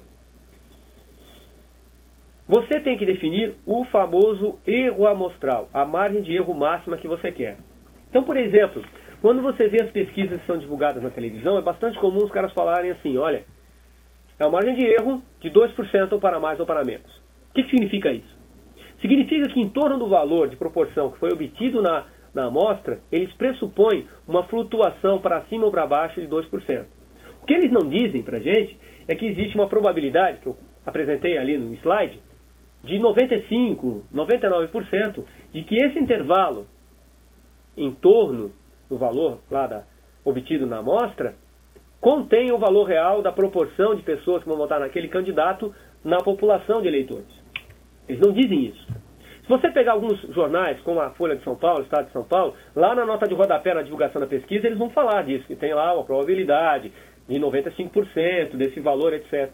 Você tem que definir o famoso erro amostral, a margem de erro máxima que você quer. Então, por exemplo, quando você vê as pesquisas que são divulgadas na televisão, é bastante comum os caras falarem assim, olha, é uma margem de erro de dois por cento ou para mais ou para menos. O que, que significa isso? Significa que em torno do valor de proporção que foi obtido na, na amostra, eles pressupõem uma flutuação para cima ou para baixo de dois por cento. O que eles não dizem para a gente é que existe uma probabilidade, que eu apresentei ali no slide, de noventa e cinco por cento, noventa e nove por cento de que esse intervalo em torno do valor lá da, obtido na amostra contém o valor real da proporção de pessoas que vão votar naquele candidato na população de eleitores. Eles não dizem isso. Se você pegar alguns jornais, como a Folha de São Paulo, Estado de São Paulo, lá na nota de rodapé, na divulgação da pesquisa, eles vão falar disso, que tem lá uma probabilidade de noventa e cinco por cento desse valor, etcétera.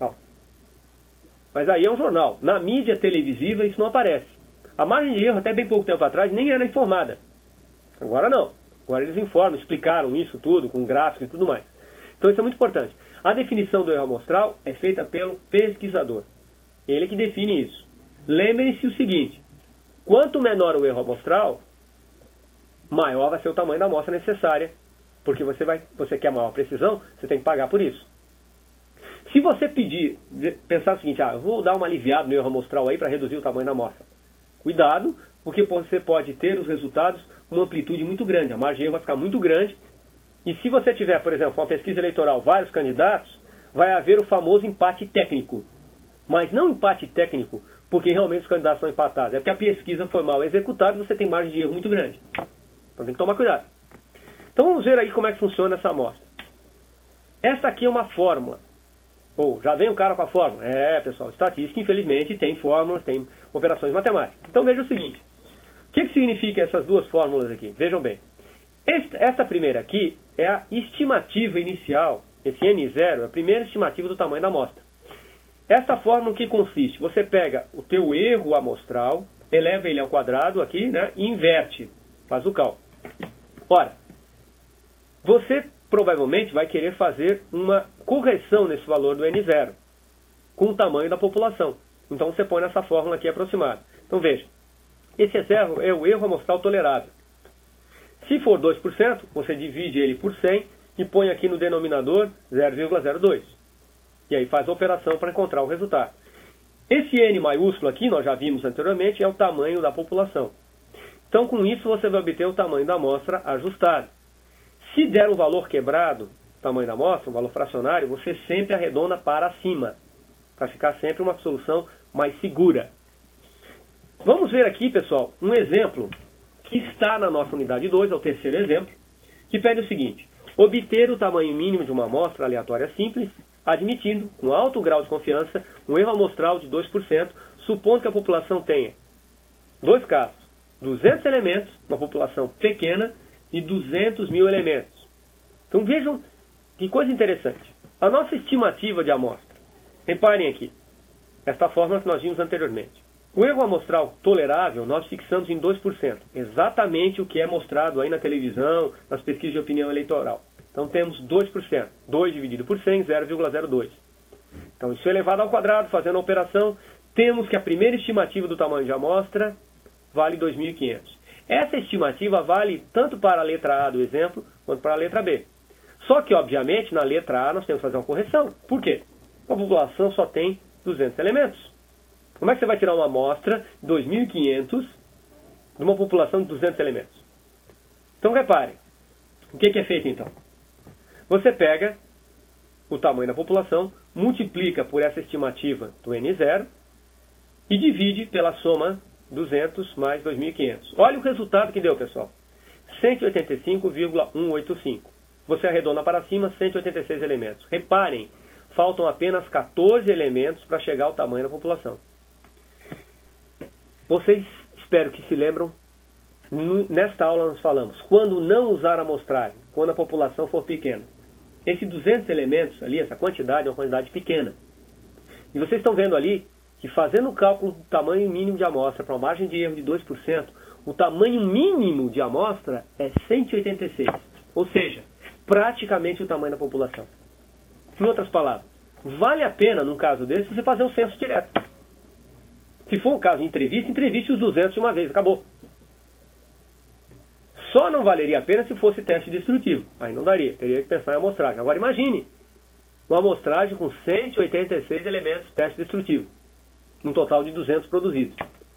Mas aí é um jornal. Na mídia televisiva isso não aparece. A margem de erro, até bem pouco tempo atrás, nem era informada. Agora não. Agora eles informam, explicaram isso tudo, com gráficos e tudo mais. Então isso é muito importante. A definição do erro amostral é feita pelo pesquisador. Ele que define isso. Lembrem-se o seguinte, quanto menor o erro amostral, maior vai ser o tamanho da amostra necessária, porque você, vai, você quer maior precisão, você tem que pagar por isso. Se você pedir, pensar o seguinte, ah, eu vou dar uma aliviada no erro amostral aí para reduzir o tamanho da amostra. Cuidado, porque você pode ter os resultados com uma amplitude muito grande, a margem de erro vai ficar muito grande, e se você tiver, por exemplo, uma pesquisa eleitoral, vários candidatos, vai haver o famoso empate técnico. Mas não empate técnico porque realmente os candidatos são empatados, é porque a pesquisa foi mal executada e você tem margem de erro muito grande. Então tem que tomar cuidado. Então vamos ver aí como é que funciona essa amostra. Essa aqui é uma fórmula. Ou, oh, já vem o cara com a fórmula. É, pessoal, estatística, infelizmente, tem fórmulas, tem operações matemáticas. Então veja o seguinte. O que, que significa essas duas fórmulas aqui? Vejam bem. Esta, essa primeira aqui é a estimativa inicial. Esse N zero é a primeira estimativa do tamanho da amostra. Essa fórmula que consiste? Você pega o teu erro amostral, eleva ele ao quadrado aqui, né, e inverte. Faz o cálculo. Ora, você provavelmente vai querer fazer uma correção nesse valor do N zero, com o tamanho da população. Então você põe nessa fórmula aqui aproximada. Então veja, esse erro é o erro amostral tolerável. Se for dois por cento, você divide ele por cem e põe aqui no denominador zero vírgula zero dois. E aí faz a operação para encontrar o resultado. Esse N maiúsculo aqui, nós já vimos anteriormente, é o tamanho da população. Então com isso você vai obter o tamanho da amostra ajustado. Se der um valor quebrado, tamanho da amostra, um valor fracionário, você sempre arredonda para cima, para ficar sempre uma solução mais segura. Vamos ver aqui, pessoal, um exemplo que está na nossa unidade dois, é o terceiro exemplo, que pede o seguinte: obter o tamanho mínimo de uma amostra aleatória simples, admitindo, com alto grau de confiança, um erro amostral de dois por cento, supondo que a população tenha dois casos, duzentos elementos, uma população pequena, e duzentos mil elementos. Então vejam que coisa interessante. A nossa estimativa de amostra. Reparem aqui, esta fórmula que nós vimos anteriormente. O erro amostral tolerável nós fixamos em dois por cento. Exatamente o que é mostrado aí na televisão, nas pesquisas de opinião eleitoral. Então temos dois por cento. dois dividido por cem, zero vírgula zero dois. Então isso elevado ao quadrado, fazendo a operação, temos que a primeira estimativa do tamanho de amostra vale dois mil e quinhentos. Essa estimativa vale tanto para a letra A do exemplo, quanto para a letra B. Só que, obviamente, na letra A nós temos que fazer uma correção. Por quê? A população só tem duzentos elementos. Como é que você vai tirar uma amostra de dois mil e quinhentos de uma população de duzentos elementos? Então, reparem. O que é feito, então? Você pega o tamanho da população, multiplica por essa estimativa do N zero e divide pela soma duzentos mais dois mil e quinhentos. Olha o resultado que deu, pessoal. cento e oitenta e cinco vírgula cento e oitenta e cinco. Você arredonda para cima, cento e oitenta e seis elementos. Reparem, faltam apenas quatorze elementos para chegar ao tamanho da população. Vocês, espero que se lembram, nesta aula nós falamos, quando não usar a amostragem, quando a população for pequena. Esses duzentos elementos ali, essa quantidade é uma quantidade pequena. E vocês estão vendo ali que fazendo o cálculo do tamanho mínimo de amostra para uma margem de erro de dois por cento, o tamanho mínimo de amostra é cento e oitenta e seis. Ou seja, praticamente o tamanho da população. Em outras palavras, vale a pena, num caso desse, você fazer um censo direto. Se for um caso de entrevista, entreviste os duzentos de uma vez, acabou. Só não valeria a pena se fosse teste destrutivo. Aí não daria, teria que pensar em amostragem. Agora imagine uma amostragem com cento e oitenta e seis elementos de teste destrutivo, num total de duzentos produzidos.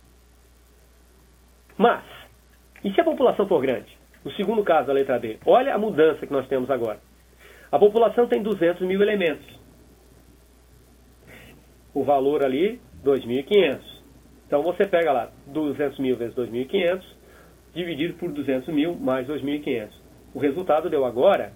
Mas, e se a população for grande? No segundo caso da letra B, olha a mudança que nós temos agora. A população tem duzentos mil elementos. O valor ali, dois mil e quinhentos. Então você pega lá duzentos mil vezes dois mil e quinhentos, dividido por duzentos mil mais dois mil e quinhentos. O resultado deu agora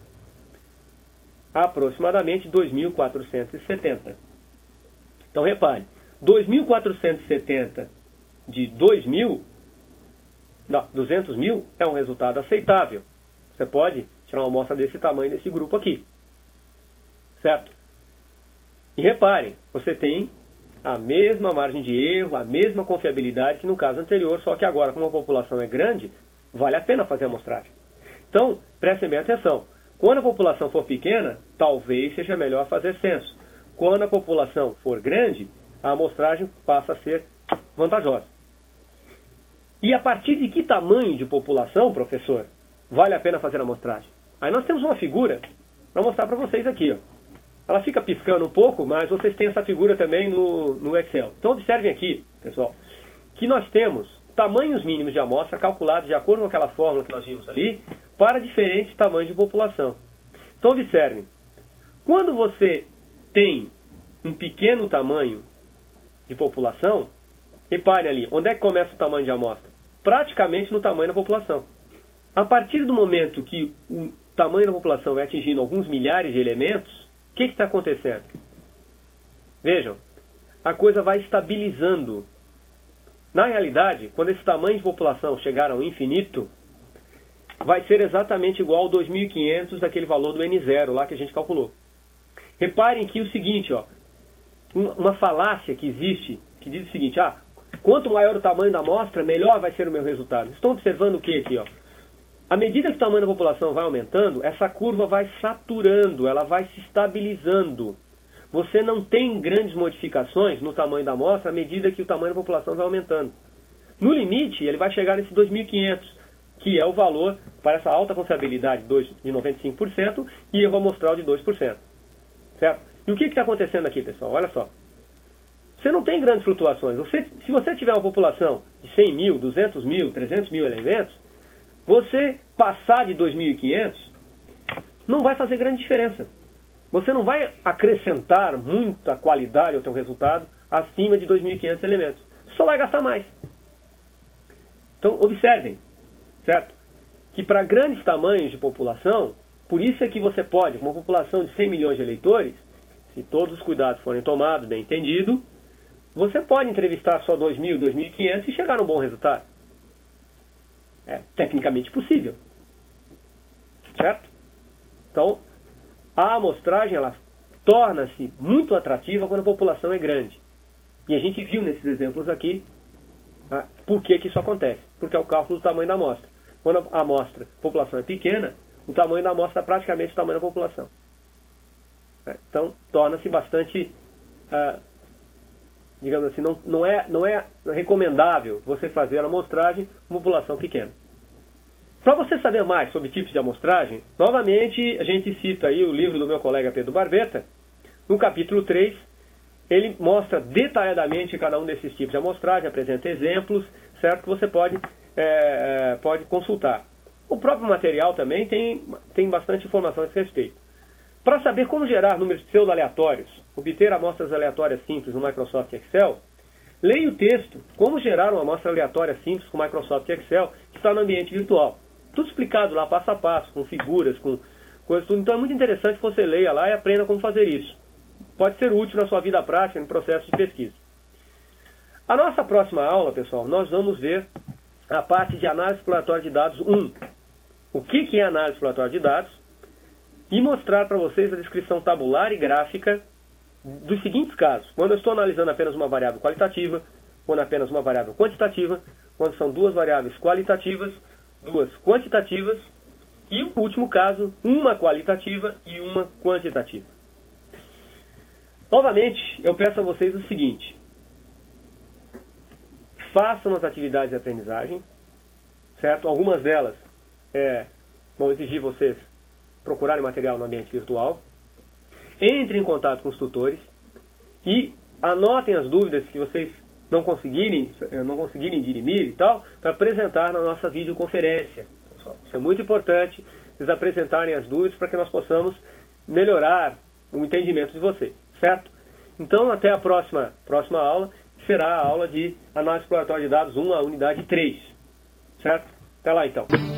aproximadamente dois mil quatrocentos e setenta. Então repare, dois mil quatrocentos e setenta de dois mil, não, duzentos mil é um resultado aceitável. Você pode tirar uma amostra desse tamanho desse grupo aqui. Certo? E reparem, você tem a mesma margem de erro, a mesma confiabilidade que no caso anterior, só que agora, como a população é grande, vale a pena fazer a amostragem. Então, prestem bem atenção. Quando a população for pequena, talvez seja melhor fazer censo. Quando a população for grande, a amostragem passa a ser vantajosa. E a partir de que tamanho de população, professor, vale a pena fazer a amostragem? Aí nós temos uma figura para mostrar para vocês aqui, ó. Ela fica piscando um pouco, mas vocês têm essa figura também no, no Excel. Então observem aqui, pessoal, que nós temos tamanhos mínimos de amostra calculados de acordo com aquela fórmula que nós vimos ali, para diferentes tamanhos de população. Então observem, quando você tem um pequeno tamanho de população, reparem ali, onde é que começa o tamanho de amostra? Praticamente no tamanho da população. A partir do momento que o tamanho da população vai atingindo alguns milhares de elementos, o que está acontecendo? Vejam, a coisa vai estabilizando. Na realidade, quando esse tamanho de população chegar ao infinito, vai ser exatamente igual ao dois mil e quinhentos daquele valor do N zero lá que a gente calculou. Reparem que o seguinte, ó, uma falácia que existe, que diz o seguinte, ah, quanto maior o tamanho da amostra, melhor vai ser o meu resultado. Estão observando o que aqui, ó? À medida que o tamanho da população vai aumentando, essa curva vai saturando, ela vai se estabilizando. Você não tem grandes modificações no tamanho da amostra à medida que o tamanho da população vai aumentando. No limite, ele vai chegar nesse dois mil e quinhentos, que é o valor para essa alta confiabilidade de noventa e cinco por cento e erro amostral de dois por cento. Certo? E o que está acontecendo aqui, pessoal? Olha só. Você não tem grandes flutuações. Você, se você tiver uma população de cem mil, duzentos mil, trezentos mil elementos, você passar de dois mil e quinhentos não vai fazer grande diferença. Você não vai acrescentar muita qualidade ao seu resultado acima de dois mil e quinhentos elementos. Só vai gastar mais. Então, observem, certo? Que para grandes tamanhos de população, por isso é que você pode, com uma população de cem milhões de eleitores, se todos os cuidados forem tomados, bem entendido, você pode entrevistar só dois mil, dois mil e quinhentos e chegar a um bom resultado. É tecnicamente possível. Certo? Então, a amostragem ela torna-se muito atrativa quando a população é grande. E a gente viu nesses exemplos aqui ah, por que, que isso acontece. Porque é o cálculo do tamanho da amostra. Quando a amostra, a população é pequena, o tamanho da amostra é praticamente o tamanho da população. É, então, torna-se bastante, ah, digamos assim, não, não, é, não é recomendável você fazer a amostragem com população pequena. Para você saber mais sobre tipos de amostragem, novamente a gente cita aí o livro do meu colega Pedro Barbeta. No capítulo três, ele mostra detalhadamente cada um desses tipos de amostragem, apresenta exemplos, certo? Que você pode, é, pode consultar. O próprio material também tem, tem bastante informação a esse respeito. Para saber como gerar números pseudo-aleatórios, obter amostras aleatórias simples no Microsoft Excel, leia o texto Como gerar uma amostra aleatória simples com Microsoft Excel, que está no ambiente virtual. Tudo explicado lá, passo a passo, com figuras, com coisas tudo. Então é muito interessante que você leia lá e aprenda como fazer isso. Pode ser útil na sua vida prática, no processo de pesquisa. A nossa próxima aula, pessoal, nós vamos ver a parte de análise exploratória de dados um. O que, que é análise exploratória de dados? E mostrar para vocês a descrição tabular e gráfica dos seguintes casos. Quando eu estou analisando apenas uma variável qualitativa, quando apenas uma variável quantitativa, quando são duas variáveis qualitativas, duas quantitativas, e o último caso, uma qualitativa e uma quantitativa. Novamente, eu peço a vocês o seguinte: façam as atividades de aprendizagem, certo? Algumas delas é, vão exigir vocês procurarem material no ambiente virtual. Entrem em contato com os tutores e anotem as dúvidas que vocês não conseguirem, não conseguirem dirimir e tal, para apresentar na nossa videoconferência. Isso é muito importante, vocês apresentarem as dúvidas para que nós possamos melhorar o entendimento de vocês, certo? Então, até a próxima, próxima aula, será a aula de análise exploratória de dados um, a unidade três, certo? Até lá, então.